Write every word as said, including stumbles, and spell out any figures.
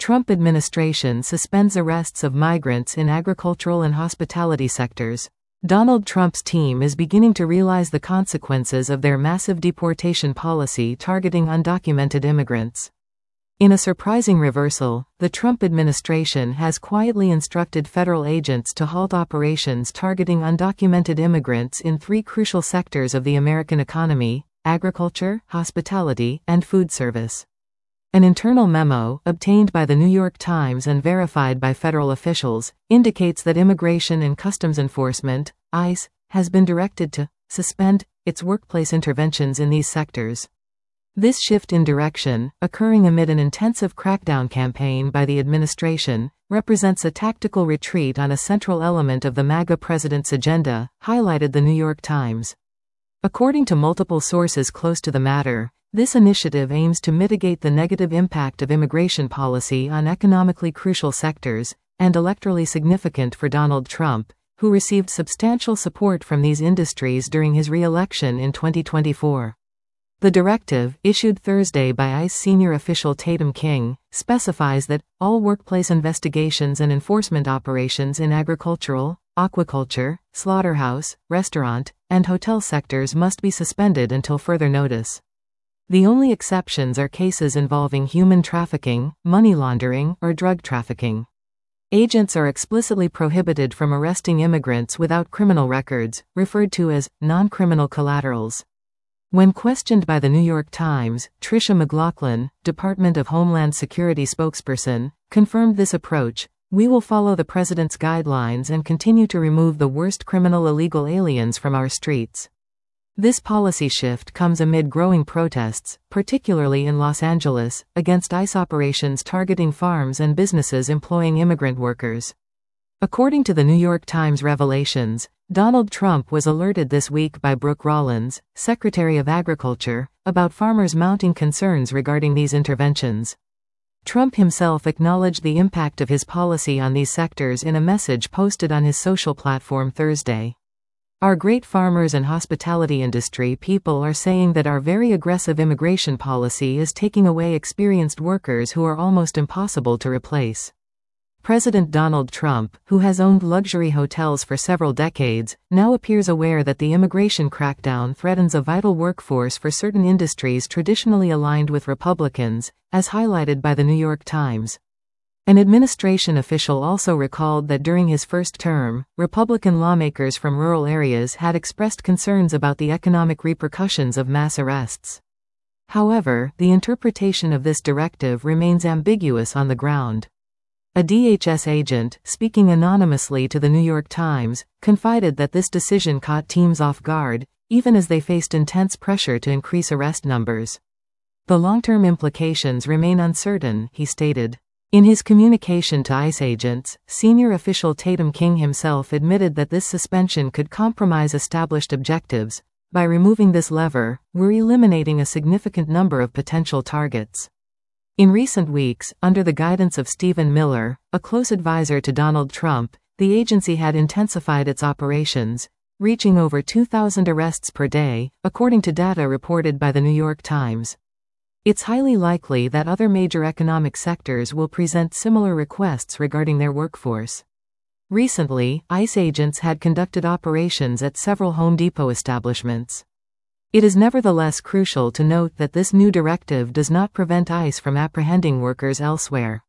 Trump administration suspends arrests of migrants in agricultural and hospitality sectors. Donald Trump's team is beginning to realize the consequences of their massive deportation policy targeting undocumented immigrants. In a surprising reversal, the Trump administration has quietly instructed federal agents to halt operations targeting undocumented immigrants in three crucial sectors of the American economy: agriculture, hospitality, and food service. An internal memo, obtained by the New York Times and verified by federal officials, indicates that Immigration and Customs Enforcement, ICE, has been directed to suspend its workplace interventions in these sectors. This shift in direction, occurring amid an intensive crackdown campaign by the administration, represents a tactical retreat on a central element of the MAGA president's agenda, highlighted the New York Times. According to multiple sources close to the matter, this initiative aims to mitigate the negative impact of immigration policy on economically crucial sectors, and electorally significant for Donald Trump, who received substantial support from these industries during his re-election in twenty twenty-four. The directive, issued Thursday by ICE senior official Tatum King, specifies that all workplace investigations and enforcement operations in agricultural, aquaculture, slaughterhouse, restaurant, and hotel sectors must be suspended until further notice. The only exceptions are cases involving human trafficking, money laundering, or drug trafficking. Agents are explicitly prohibited from arresting immigrants without criminal records, referred to as non-criminal collaterals. When questioned by the New York Times, Tricia McLaughlin, Department of Homeland Security spokesperson, confirmed this approach. "We will follow the president's guidelines and continue to remove the worst criminal illegal aliens from our streets." This policy shift comes amid growing protests, particularly in Los Angeles, against ICE operations targeting farms and businesses employing immigrant workers. According to the New York Times revelations, Donald Trump was alerted this week by Brooke Rollins, Secretary of Agriculture, about farmers mounting concerns regarding these interventions. Trump himself acknowledged the impact of his policy on these sectors in a message posted on his social platform Thursday. "Our great farmers and hospitality industry people are saying that our very aggressive immigration policy is taking away experienced workers who are almost impossible to replace." President Donald Trump, who has owned luxury hotels for several decades, now appears aware that the immigration crackdown threatens a vital workforce for certain industries traditionally aligned with Republicans, as highlighted by the New York Times. An administration official also recalled that during his first term, Republican lawmakers from rural areas had expressed concerns about the economic repercussions of mass arrests. However, the interpretation of this directive remains ambiguous on the ground. A D H S agent, speaking anonymously to the New York Times, confided that this decision caught teams off guard, even as they faced intense pressure to increase arrest numbers. "The long-term implications remain uncertain," he stated. In his communication to ICE agents, senior official Tatum King himself admitted that this suspension could compromise established objectives. "By removing this lever, we're eliminating a significant number of potential targets." In recent weeks, under the guidance of Stephen Miller, a close advisor to Donald Trump, the agency had intensified its operations, reaching over two thousand arrests per day, according to data reported by the New York Times. It's highly likely that other major economic sectors will present similar requests regarding their workforce. Recently, ICE agents had conducted operations at several Home Depot establishments. It is nevertheless crucial to note that this new directive does not prevent ICE from apprehending workers elsewhere.